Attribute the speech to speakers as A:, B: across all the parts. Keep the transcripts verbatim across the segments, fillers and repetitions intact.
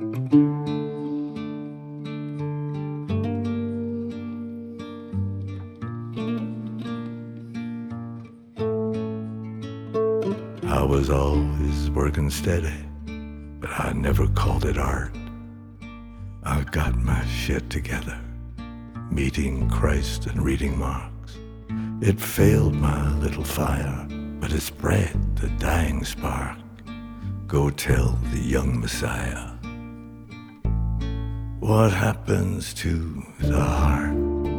A: I was always working steady, but I never called it art. I got my shit together, meeting Christ and reading Marx. It failed my little fire, but it spread the dying spark. Go tell the young Messiah what happens to the heart.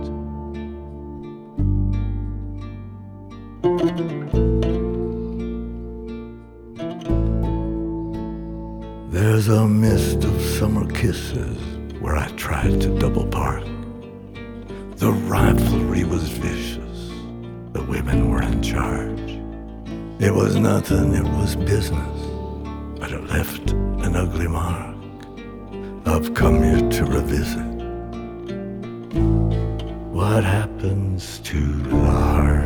A: There's a mist of summer kisses where I tried to double park. The rivalry was vicious, the women were in charge. It was nothing, it was business, but it left an ugly mark. I've come here to revisit what happens to the heart.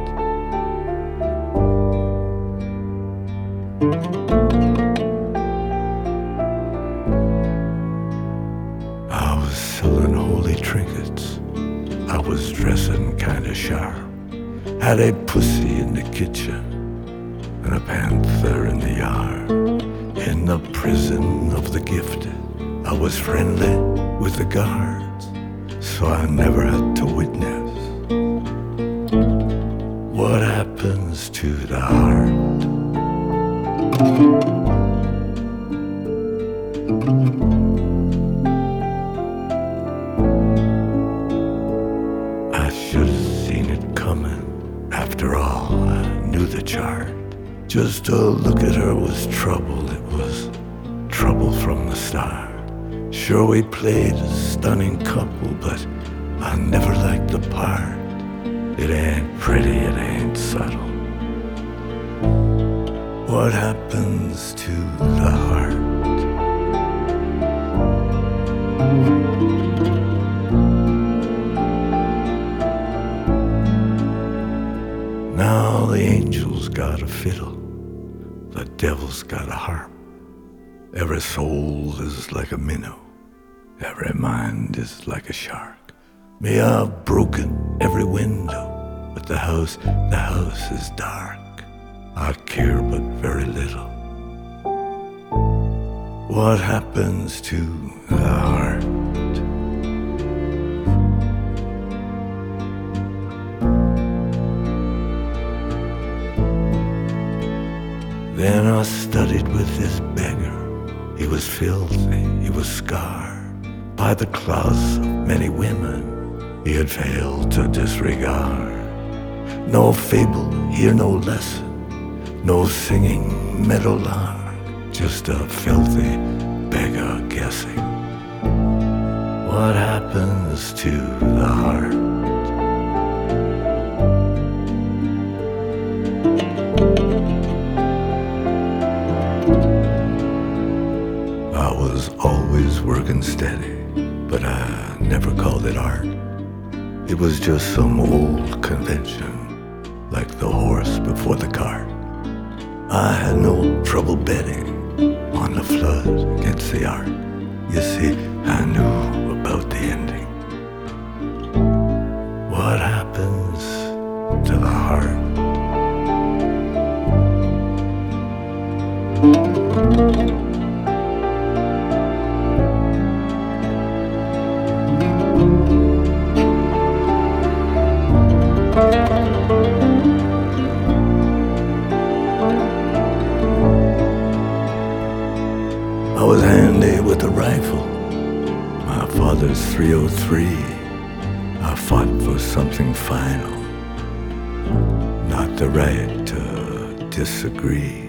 A: I was selling holy trinkets, I was dressing kinda sharp, had a pussy in the kitchen and a panther in the yard. In the prison of the gifted, I was friendly with the guards, so I never had to witness what happens to the heart. I should have seen it coming. After all, I knew the chart. Just to look at her was trouble. It was trouble from the start. Sure, we played a stunning couple, but I never liked the part. It ain't pretty, it ain't subtle. What happens to the heart? Now the angel's got a fiddle, the devil's got a harp. Every soul is like a minnow, every mind is like a shark. May I've broken every window, but the house, the house is dark. I care but very little. What happens to the heart? Then I studied with this beggar. He was filthy, he was scarred by the claws of many women he had failed to disregard. No fable, here no lesson, no singing meadowlark, just a filthy beggar guessing what happens to the heart. I was always working steady, but I never called it art. It was just some old convention, like the horse before the cart. I had no trouble betting on the flood against the ark. You see, I knew about the ending. What happens to the heart? I was handy with a rifle, my father's three oh three. I fought for something final, not the right to disagree.